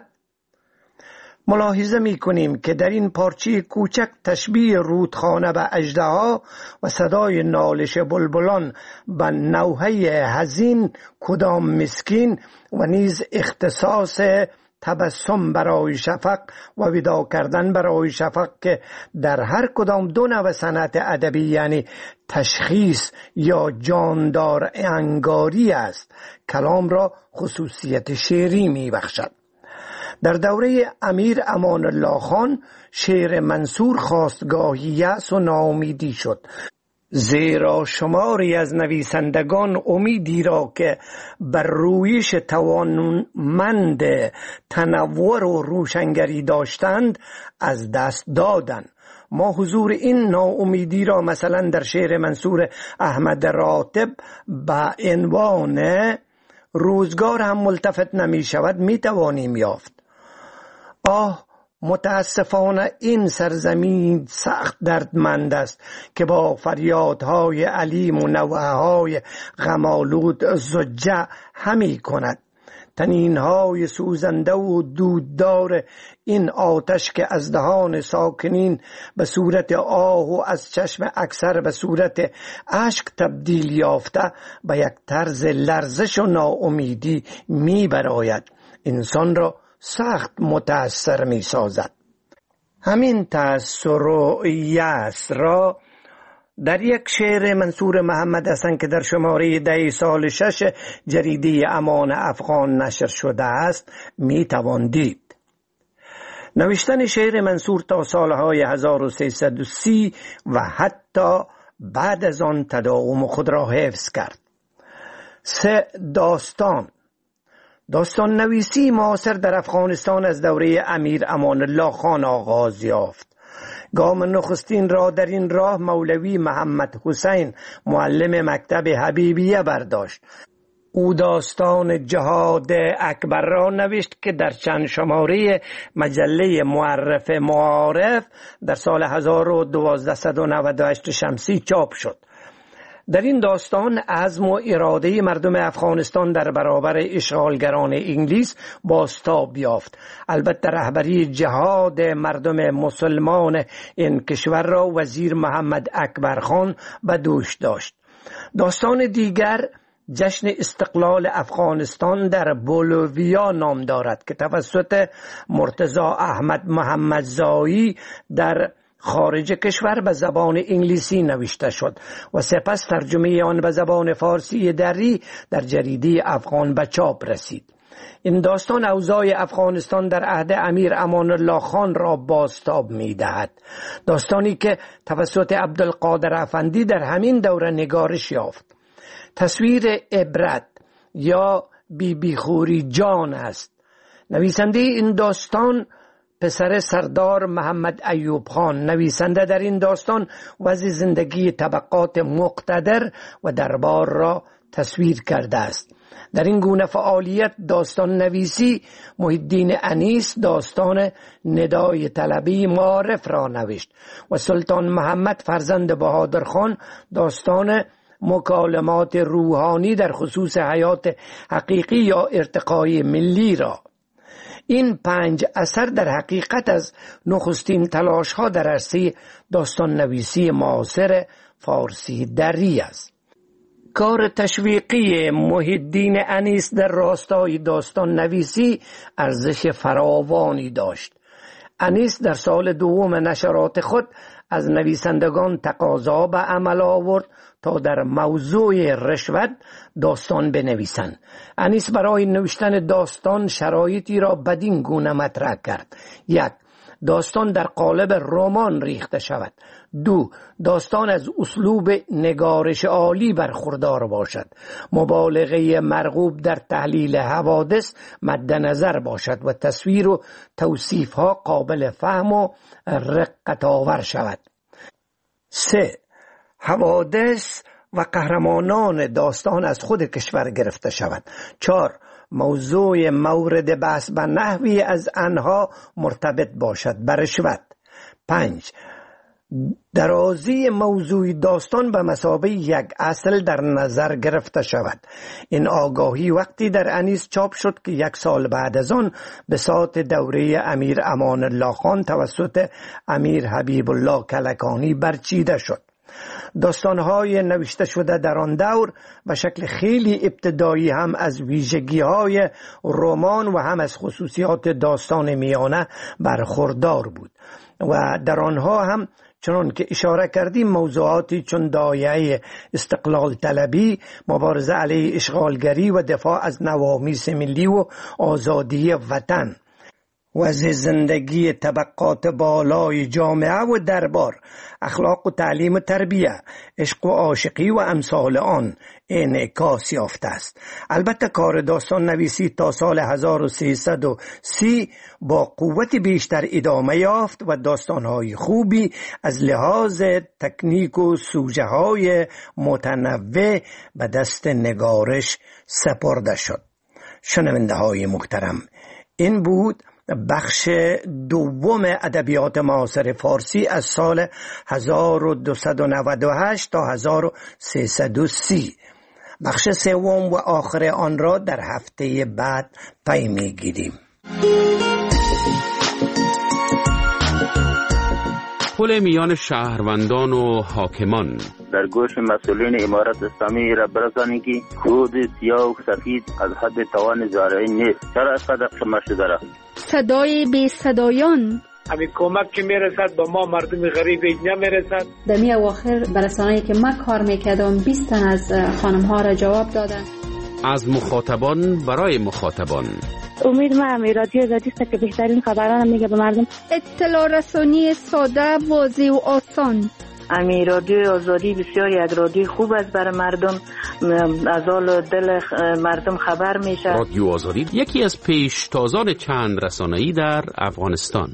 ملاحظه می کنیم که در این پارچه کوچک تشبیه رودخانه به اژدها و صدای نالش بلبلان به نوحه حزین کدام مسکین و نیز اختصاص تبسم برای شفق و وداع کردن برای شفق که در هر کدام دو نوع صنعت ادبی یعنی تشخیص یا جاندار انگاری است، کلام را خصوصیت شعری می بخشد. در دوره امیر امان الله خان شعر منصور خواستگاهی یأس و ناامیدی شد، زیرا شماری از نویسندگان امیدی را که بر رویش توانمند تنوع و روشنگری داشتند از دست دادند. ما حضور این ناامیدی را مثلا در شعر منصور احمد راتب به عنوان روزگار هم ملتفت نمی شود می توانیم یافت. آه متاسفانه این سرزمین سخت دردمند است که با فریادهای علیم و نوحه‌های غم‌آلود زجه همی کند. تنینهای سوزنده و دوددار این آتش که از دهان ساکنین به صورت آه و از چشم اکثر به صورت اشک تبدیل یافته به یک طرز لرزش و ناامیدی می براید، انسان را سخت متأثر می سازد. همین تأثر و یأس را در یک شعر منصور محمد حسن که در شماره ده سال شش جریده امان افغان نشر شده است می توان دید. نوشتن شعر منصور تا سالهای هزار و سیصد و سی و حتی بعد از آن تداوم خود را حفظ کرد. سه داستان داستان نویسی معاصر در افغانستان از دوره امیر امان الله خان آغاز یافت. گام نخستین را در این راه مولوی محمد حسین معلم مکتب حبیبیه برداشت. او داستان جهاد اکبر را نوشت که در چند شماره مجله معرف معارف در سال هزار و دویست و نود و هشت شمسی چاپ شد. در این داستان عزم و اراده مردم افغانستان در برابر اشغالگران انگلیس بازتاب یافت. البته رهبری جهاد مردم مسلمان این کشور را وزیر محمد اکبر خان به دوش داشت. داستان دیگر جشن استقلال افغانستان در بولویا نام دارد که توسط مرتضی احمد محمدزایی در خارج کشور به زبان انگلیسی نوشته شد و سپس ترجمه آن به زبان فارسی دری در جریده افغان به چاپ رسید. این داستان اوضاع افغانستان در عهد امیر امان الله خان را بازتاب می دهد. داستانی که توسط عبدالقادر افندی در همین دوره نگارش یافت. تصویر عبرت یا بی بی خوری جان است. نویسنده این داستان پسر سردار محمد ایوب خان. نویسنده در این داستان وضع زندگی طبقات مقتدر و دربار را تصویر کرده است. در این گونه فعالیت داستان نویسی محی الدین انیس داستان ندای طلبی معارف را نوشت و سلطان محمد فرزند بهادر خان داستان مکالمات روحانی در خصوص حیات حقیقی یا ارتقای ملی را. این پنج اثر در حقیقت از نخستین تلاش ها در عرصه داستان نویسی معاصر فارسی دری است. کار تشویقی محی الدین انیس در راستای داستان نویسی ارزش فراوانی داشت. انیس در سال دوم نشرات خود از نویسندگان تقاضا به عمل آورد تا در موضوع رشوت داستان بنویسند. انیس برای نوشتن داستان شرایطی را بدین گونه مطرح کرد: یک، داستان در قالب رمان ریخته شود. دو، داستان از اسلوب نگارش عالی برخوردار باشد. مبالغه مرغوب در تحلیل حوادث مد نظر باشد و تصویر و توصیف ها قابل فهم و رقت آور شود. سه، حوادث و قهرمانان داستان از خود کشور گرفته شود. چهار، موضوع مورد بحث به نحوی از آنها مرتبط باشد به رشوت. پنج، درازی موضوع داستان به مثابه یک اصل در نظر گرفته شود. این آگاهی وقتی در انیس چاپ شد که یک سال بعد از آن به سات دوره امیر امان الله خان توسط امیر حبیب الله کلکانی برچیده شد. داستان‌های نوشته شده در آن دور به شکل خیلی ابتدایی هم از ویژگی‌های رمان و هم از خصوصیات داستان میانه برخوردار بود و در آنها هم چنان که اشاره کردیم موضوعاتی چون دایره استقلال طلبی، مبارزه علیه اشغالگری و دفاع از نوامیس ملی و آزادی وطن، وضع زندگی طبقات بالای جامعه و دربار، اخلاق و تعلیم و تربیه، عشق و عاشقی و امثال آن انعکاس یافته است. البته کار داستان نویسی تا سال هزار و سیصد و سی با قوت بیشتر ادامه یافت و داستانهای خوبی از لحاظ تکنیک و سوژه های متنوع به دست نگارش سپرده شد. شنونده های محترم، این بود بخش دوم ادبیات معاصر فارسی از سال هزار و دویست و نود و هشت تا هزار و سیصد و سی. بخش سوم و آخر آن را در هفته بعد پی میگیریم. پل میان شهروندان و حاکمان. در گوش مسئولین امارت اسلامی را برسانید که کود سیاه و سفید از حد توان زارعی نیست. چرا اینقدر شما شده را؟ صدای بی صدایان. همین کمک که میرسد با ما مردم غریب نمیرسد. در می اواخر برسانه‌ای که من کار میکردم بیست تن از خانم ها را جواب دادن. از مخاطبان برای مخاطبان. امید ما رادیو آزادی است که بهترین خبران میگه به مردم. اطلاع رسانی ساده، واضح و آسان. امی رادیو آزادی بسیاری از رادیو خوب است برای مردم، از حال دل مردم خبر میشه. رادیو آزادی یکی از پیشتازان چند رسانه‌ای در افغانستان.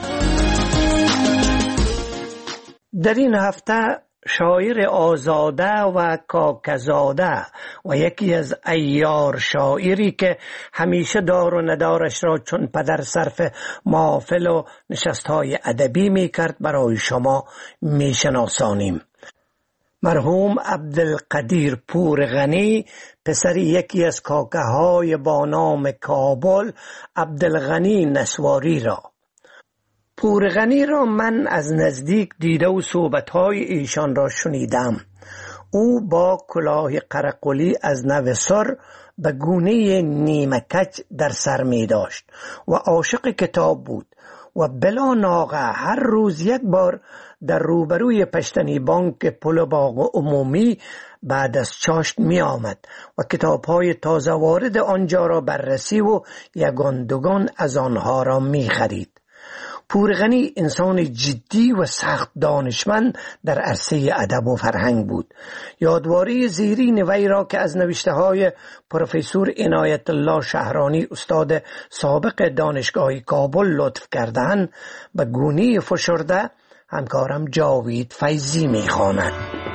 در این هفته شاعر آزاده و کاکزاده و یکی از ایار شاعری که همیشه دار و ندارش را چون پدر صرف محافل و نشستهای ادبی می کرد برای شما می شناسانیم. مرحوم عبدالقدیر پورغنی پسر یکی از کاکه های با نام کابل عبدالغنی نسواری را. پورغنی را من از نزدیک دیده و صحبت‌های ایشان را شنیدم. او با کلاه قرقلی از نوسر به گونه نیمکج در سر می داشت و عاشق کتاب بود و بلا ناغه هر روز یک بار در روبروی پشتنی بانک پل باغ عمومی بعد از چاشت می آمد و کتاب‌های تازه وارد آنجا را بررسی و یگان دوگان از آنها را می خرید. پور غنی انسان جدی و سخت دانشمند در عرصه ادب و فرهنگ بود. یادواری زیرین وی را که از نوشته های پروفسور عنایت الله شهرانی استاد سابق دانشگاه کابل لطف کردند به گونی فشرده همکارم جاوید فیضی می‌خواند.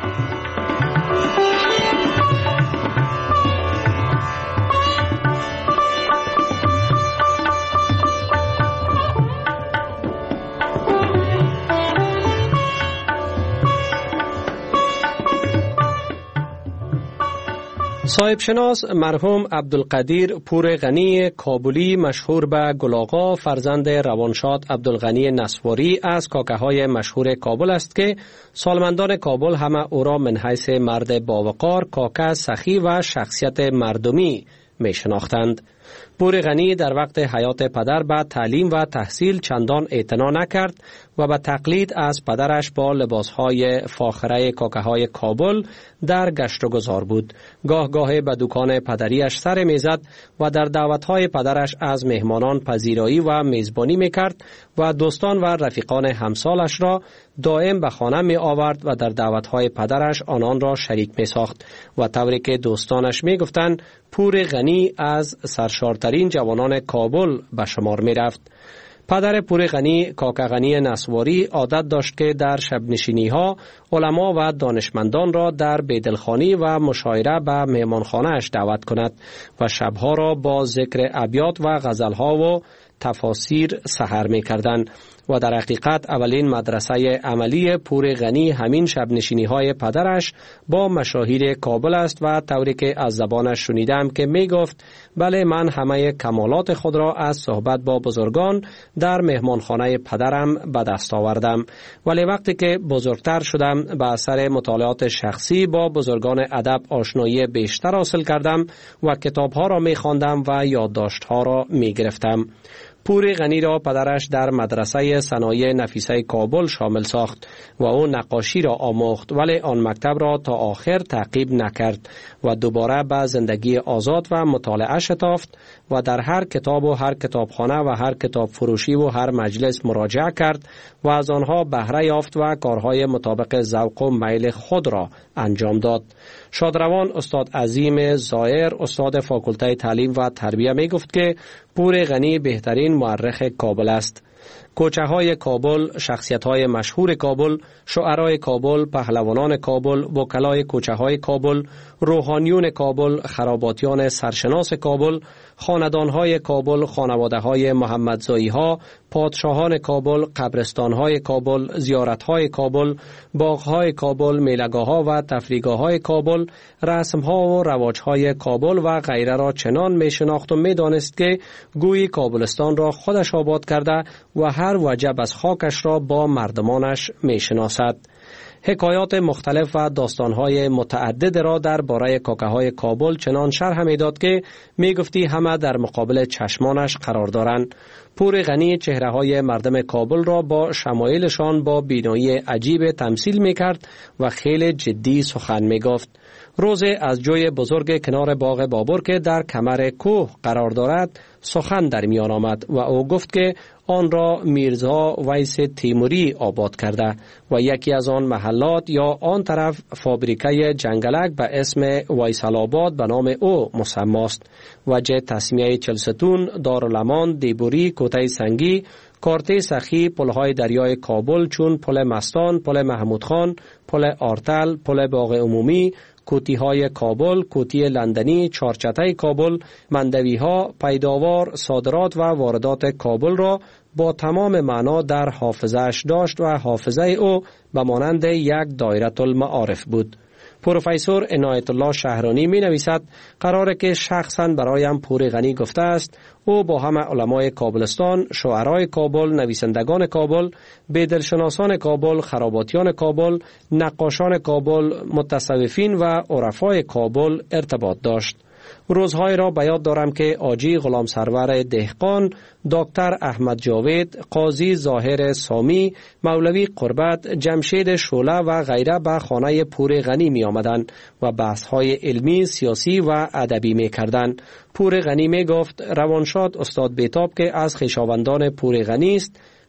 صاحب شناس مرحوم عبدالقدیر پور غنی کابلی مشهور به گلاغا فرزند روانشاد عبدالغنی نسواری از کاکه های مشهور کابل است که سالمندان کابل همه او را من حیث مرد باوقار، کاکه سخی و شخصیت مردمی می شناختند. پور غنی در وقت حیات پدر به تعلیم و تحصیل چندان اعتنا نکرد و به تقلید از پدرش با لباسهای فاخره کاکه های کابل در گشت و گذار بود. گاه گاه به دکان پدریش سر میزد و در دعوتهای پدرش از مهمانان پذیرایی و میزبانی میکرد و دوستان و رفیقان همسالش را دائم به خانه می آورد و در دعوتهای پدرش آنان را شریک می ساخت و طوری که دوستانش می گفتند پور غنی از سرشارترین جوانان کابل به شمار می رفت. پدر پور غنی کاکه غنی نسواری عادت داشت که در شب نشینی ها علما و دانشمندان را در بیدلخانی و مشاعره به مهمانخانه اش دعوت کند و شبها را با ذکر ابیات و غزلها و تفاسیر سحر می کردند و در حقیقت اولین مدرسه عملی پور غنی همین شب نشینی های پدرش با مشاهیر کابل است و طوری که از زبانش شنیدم که می گفت بله من همه کمالات خود را از صحبت با بزرگان در مهمانخانه پدرم به دست آوردم، ولی وقتی که بزرگتر شدم به اثر مطالعات شخصی با بزرگان ادب آشنایی بیشتر حاصل کردم و کتابها را می خواندم و یادداشتها را می گرفتم. پور غنی را پدرش در مدرسه صنایع نفیسه کابل شامل ساخت و او نقاشی را آموخت، ولی آن مکتب را تا آخر تعقیب نکرد و دوباره به زندگی آزاد و مطالعه شتافت و در هر کتاب و هر کتابخانه و هر کتاب فروشی و هر مجلس مراجعه کرد و از آنها بهره یافت و کارهای مطابق ذوق و میل خود را انجام داد. شادروان استاد عظیم زایر استاد فاکولته تعلیم و تربیه می گفت که پور غنی بهترین مورخ کابل است. کوچه های کابل، شخصیت های مشهور کابل، شعرای کابل، پهلوانان کابل، وکلای کوچه های کابل، روحانیون کابل، خراباتیان سرشناس کابل، خاندان های کابل، خانواده های محمدزایی ها، پادشاهان کابل، قبرستان های کابل، زیارت های کابل، باغ های کابل، میلگاه ها و تفریحگاه های کابل، رسم ها و رواج های کابل و غیره را چنان می شناخت و می دانست که گویی کابلستان را خودش آباد کرده و هر وجب از خاکش را با مردمانش می شناسد. حکایات مختلف و داستانهای متعدد را در باره کاکه های کابل چنان شرح می داد که می گفتی همه در مقابل چشمانش قرار دارند. پور غنی چهره های مردم کابل را با شمایلشان با بینایی عجیب تمثیل می کرد و خیلی جدی سخن می گفت. روزی از جوی بزرگ کنار باغ بابر که در کمر کوه قرار دارد سخن در میان آمد و او گفت که آن را میرزا ویس تیموری آباد کرده و یکی از آن محلات یا آن طرف فابریکه جنگلک به اسم ویسال‌آباد به نام او مسماست. وجه تسمیه چلستون، دارالمان، دیبوری، کوته سنگی، کارته سخی، پلهای دریای کابل چون پل مستان، پل محمود خان، پل آرتل، پل باغ عمومی، کوتی های کابل، کوتی لندنی، چارچته کابل، مندوی ها، پیداوار، صادرات و واردات کابل را با تمام معنا در حافظه‌اش داشت و حافظه او به مانند یک دایره المعارف بود. پروفسور عنایت الله شهرانی می نویسد قراره که شخصا برایم پور غنی گفته است او با همه علمای کابلستان، شعرای کابل، نویسندگان کابل، بیدلشناسان کابل، خراباتیان کابل، نقاشان کابل، متصوفین و عرفای کابل ارتباط داشت. روزهای را به یاد دارم که آجی غلام سرور دهقان، دکتر احمد جاوید، قاضی ظاهر سامی، مولوی قربت، جمشید شوله و غیره به خانه پور غنی می آمدند و بحث‌های علمی، سیاسی و ادبی می کردند. پور غنی می گفت روانشاد استاد بیتاب که از خویشاوندان پور غنی است،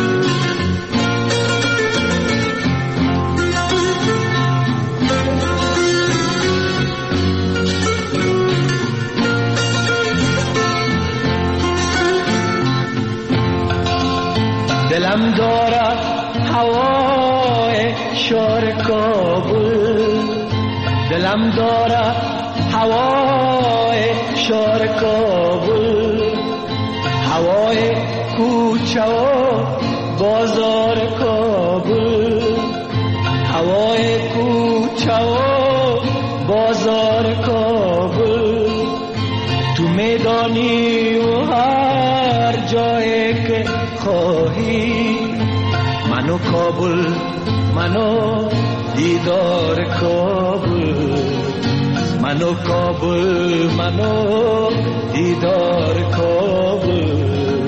دلم دارد هوای شهر کابل، دلم دارد هوای شهر کابل، هوای کوچه و بازار کابل، هوای کوچه و بازار کابل. تو میدانی و هر جایی که خواهی، منو کابل، منو دیدار کابل، منو کابل، منو دیدار کابل.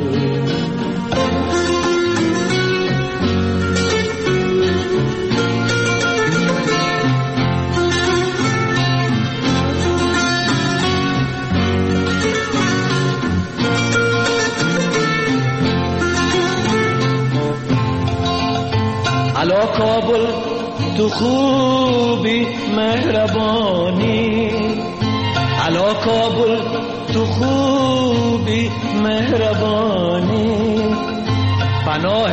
الا کابل تو خوبی مهربانی، الا کابل تو خوبی مهربانی، پناه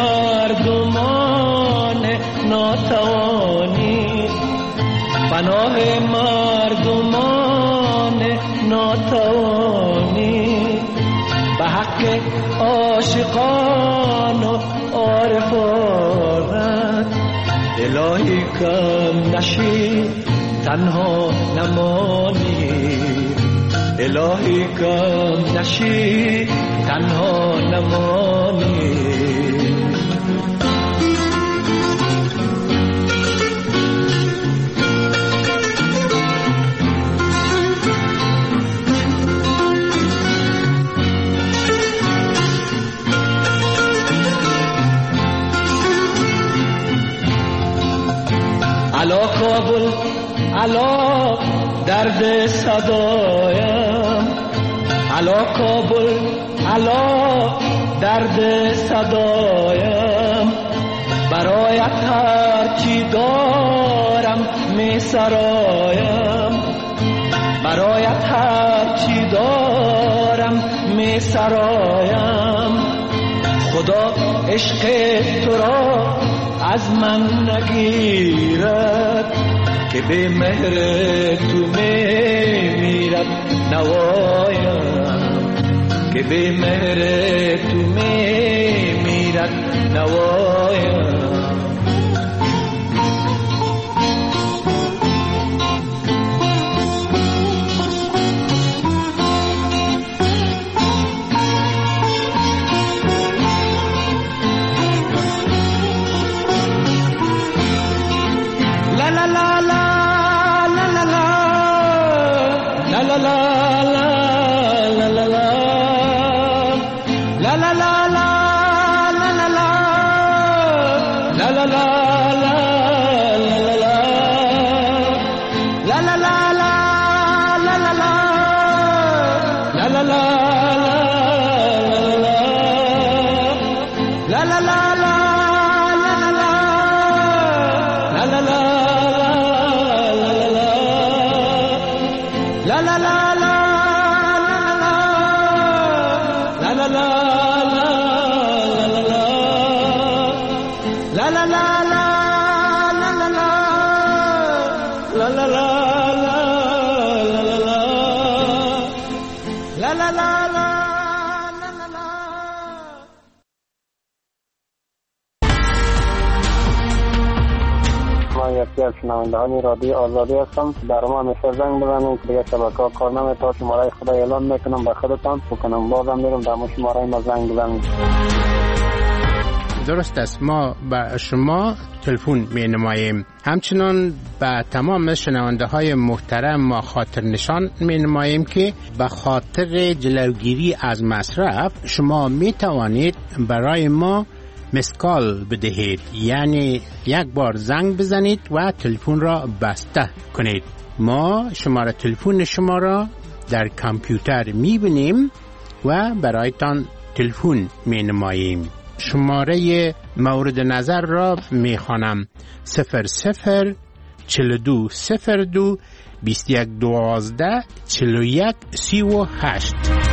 مردمان ناتوانی، پناه مردمان ناتوانی، به حق عاشقان و عارفانت الهی کم نشی تنها نمانی، الهی کم نشی تنها نمانی. الا کابل، الا درد صدایم، الا کابل، الا درد صدایم، برایت هرچی دارم می سرایم، برایت هرچی دارم می سرایم. خدا عشق تو را از من نگیرد که به مهر تو میمیرد نوایم، که به مهر تو میمیرد نوایم. شنوندگان رادیو آزادی هستم. در ما همیشه زنگ بزنید که دیگه شبکه ها کار نمی‌کنه. شماره خدا اعلام میکنم به خودتان بکنم بازم میرم در ما شماره ما زنگ بزنید. درست است، ما به شما تلفن می نماییم. همچنان به تمام شنونده های محترم ما خاطر نشان می نماییم که به خاطر جلوگیری از مصرف شما می توانید برای ما مسکال بدهید، یعنی یک بار زنگ بزنید و تلفن را بسته کنید. ما شماره تلفن شما را در کامپیوتر می بینیم و برایتان تلفن می نماییم. شماره مورد نظر را می خوانم: صفر صفر چل دو صفر دو بیست یک دوازده چل یک سی و هشت.